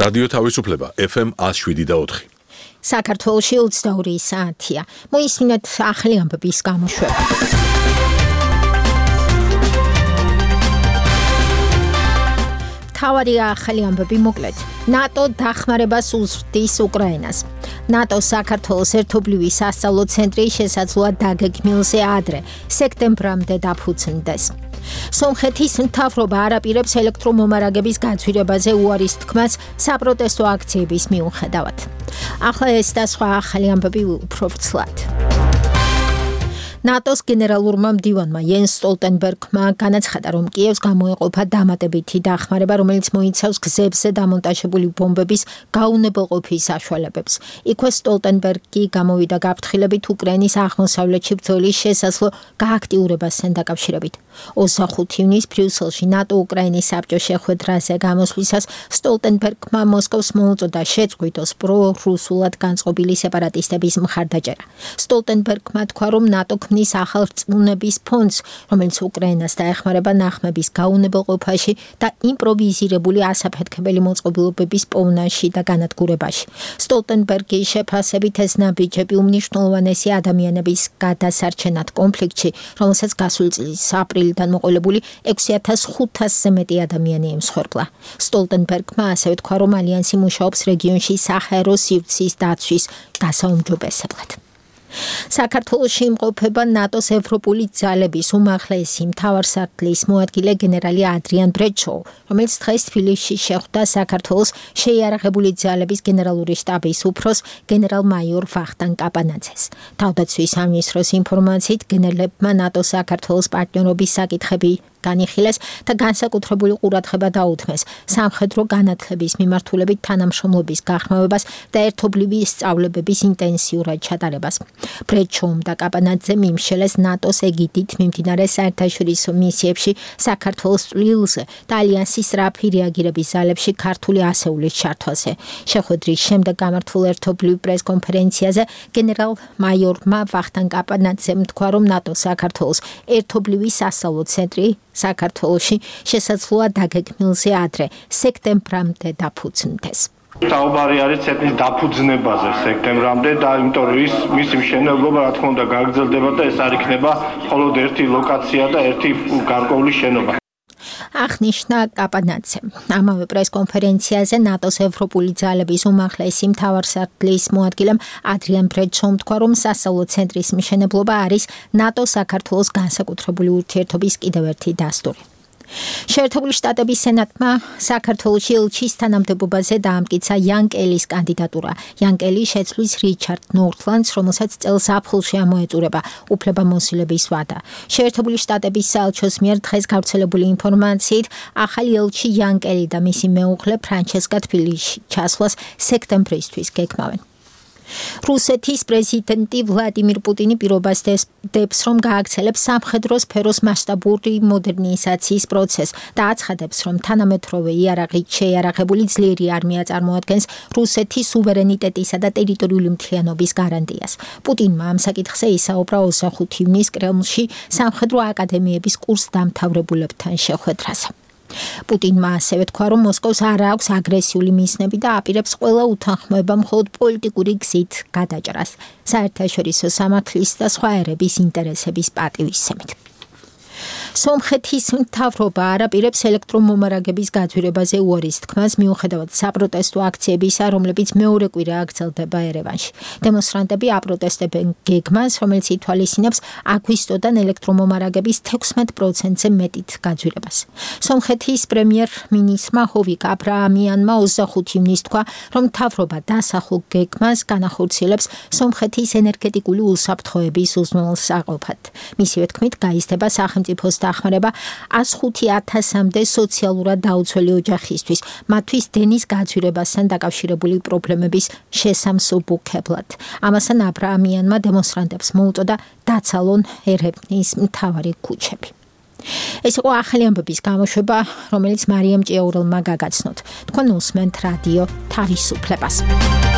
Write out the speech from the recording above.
რადიო თავისუფლება FM 107.4. საქართველოში 22 საათია. მოისმინეთ ახალი ამბების გამოშვება. თავარი ახალი ამბები მოკლედ. ნატო დახმარებას უზრდის უკრაინას. ნატო საქართველოს ერთობლივი სასწავლო ცენტრი შესაძლოა დაგეგმილზე ადრე, სექტემბრამდე დაფუძნდეს. სომხეთის მთავრობა არაპირებს ელექტრომომარაგების გაცვირებაზე უარის თქმას საპროტესტო აქციების მიუხედავად. ახლა ეს და სხვა ახალი ამბები უფრო ვრცლად. ნატოს გენერალურმა მდივანმა იენს სტოლტენბერგმა განაცხადა, რომ კიევს გამოეყოფა დამატებითი დახმარება, რომელიც მოიცავს გზებზე დამონტაჟებული ბომბების გაუნებელყოფის საშუალებებს. იქვე სტოლტენბერგი გამოვიდა გაფრთხილებით უკრაინის აღმოსავლეთში ბრძოლის შესაძლო გააქტიურებასთან დაკავშირებით. 25 ივნისს ბრიუსელში ნატო-უკრაინის საბჭოს შეხვედრაზე გამოსვლისას სტოლტენბერგმა მოსკოვს მოუწოდა შეწყვიტოს პრო-რუსულად განწყობილი სეპარატისტების მხარდაჭერა. სტოლტენბერგმა თქვა, რომ ნატო ქმნის ახალ რწმუნების ფონდს, რომელიც უკრაინას დაეხმარება ნახმების გაუნებელყოფაში და იმპროვიზირებული ასაფეთქებელი მოწყობილობების პოვნაში და განადგურებაში. სტოლტენბერგის შეფასებით ეს ნაბიჯები უმნიშვნელოვანესი ადამიანების გადასარჩენად კონფლიქტში, რომელსაც გასული წლის აპრილიდან მოყოლებული 6500-ზე მეტი ადამიანი ემსხვერპლა. სტოლტენბერგმა ასევე თქვა, რომ ალიანსი მუშაობს რეგიონში საჰაერო სივრცის დაცვის გასაუმჯობესებლად. საქართველოში იმყოფება ნატოს ევროპული ძალების უმაღლესი მთავარსარდლის მოადგილე გენერალი ადრიან ბრეჩო, რომელიც დღეს თბილისში შეხვდა საქართველოს შეიარაღებული ძალების გენერალური შტაბის უფროს გენერალ-მაიორ ვახტანგ კაპანაძეს. თავდაცვის სამინისტროს ინფორმაციით გენერლებმა ნატოს საქართველოს პარტნიორობის საკითხები განიხილეს და განსაკუთრებული ყურადღება დაუთმეს სამხედრო განათლების მიმართულებით თანამშრომლობის გახმოვებას და ერთობლივი სწავლებების ინტენსიურად ჩატარებას. ბრეჩომ და კაპანაძემ იმშელეს ნატოს ეგიდით მიმდინარე საერთაშორისო მისიებში საქართველოს წვლილზე და ალიანსის სწრაფი რეაგირების ძალებში ქართული ასეულის ჩართვაზე. შეხვედრის შემდეგ გამართულ ერთობლივ პრესკონფერენციაზე გენერალ-მაიორმა ვახტანგ კაპანაძემ თქვა, რომ ნატო საქართველოს ერთობლივი სასწავლო ცენტრი საქართველოში შესაძლოა დაგეგმილზე ადრე, სექტემბრამდე დაფუძნდეს. საუბარი არის ცენტრის დაფუძნებაზე სექტემბრამდე და იმიტომ რომ მისი მშენებლობა რა თქმა უნდა გაგრძელდება და ეს არ იქნება მხოლოდ ერთი ლოკაცია და ერთი გარკვეული შენობა. აღნიშნა კაპანაძემ. ამავე პრესკონფერენციაზე ნატოს ევროპული ძალების უმაღლესი მთავარსარდლის მოადგილემ ადრიან ბრეჩომ თქვა, რომ სასწავლო ცენტრის მშენებლობა არის ნატო-საქართველოს განსაკუთრებული ურთიერთობის კიდევ ერთი დასტური. შეერთებული შტატების სენატმა საქართველოში ელჩის თანამდებობაზე დაამტკიცა იან კელის კანდიდატურა. იან კელი შეცვლის რიჩარდ ნორთლანდს, რომელსაც წელს აპრილში ამოეწურება უფლებამოსილების ვადა. შეერთებული შტატების საელჩოს მიერ დღეს გავრცელებული ინფორმაციით, ახალი ელჩი იან კელი და მისი მეუღლე ფრანჩესკა თბილისში ჩასვლას სექტემბრისთვის გეკმავენ. რუსეთის პრეზიდენტი ვლადიმირ პუტინი პირობას დებს, რომ გააგრძელებს სამხედრო სფეროს მასშტაბური მოდერნიზაციის პროცესს და აცხადებს, რომ თანამედროვე იარაღით შეიარაღებული ძლიერი არმია წარმოადგენს რუსეთის სუვერენიტეტისა და ტერიტორიული მთლიანობის გარანტიას. პუტინმა ამ საკითხზე ისაუბრა 25 ივნისს კრემლში სამხედრო აკადემიების კურსდამთავრებულებთან შეხვედრაზე. პუტინმა ასევე თქვა, რომ მოსკოვს არ აქვს აგრესიული მიზნები და აპირებს ყველა უთანხმოება მხოლოდ პოლიტიკური გზით გადაჭრას, საერთაშორისო სამართლის და სხვა ერების ინტერესების პატივისცემით. სომხეთის მთავრობა არაპირებს ელექტრომომარაგების გაცვირებაზე უარის თქმას მიუხედავად საპროტესტო აქციებისა, რომლებიც მეორე კვირა გრძელდება ერევანში. დემონსტრანტები აპროტესტებენ გეგმას, რომელიც ითვალისწინებს აგვისტოდან ელექტრომომარაგების 16%-ზე მეტით გაცვირებას. სომხეთის პრემიერ-მინისტრმა ჰოვიკ აბრაამიანმა 25 ივნისს თქვა, რომ მთავრობა დასახულ გეგმას განახორციელებს სომხეთის ენერგეტიკული უსაფრთხოების უზრუნველსაყოფად. მისივე თქმით, გაიზრდება სახელმწიფოს დახმარება 105,000-მდე სოციალურად დაუცველი ოჯახისთვის, მათთვის დენის გაცვირებასთან დაკავშირებული პრობლემების შესამსუბუქებლად. ამასთან აბრაამიანმა დემონსტრანტებს მოუწოდა დაცალონ ერევნის მთავარი ქუჩები. ეს იყო ახალი ამბების გამოშვება, რომელიც მარიამ ჭიაურელმა გაგაცნოთ. თქვენ უსმენთ რადიო თავისუფლებას.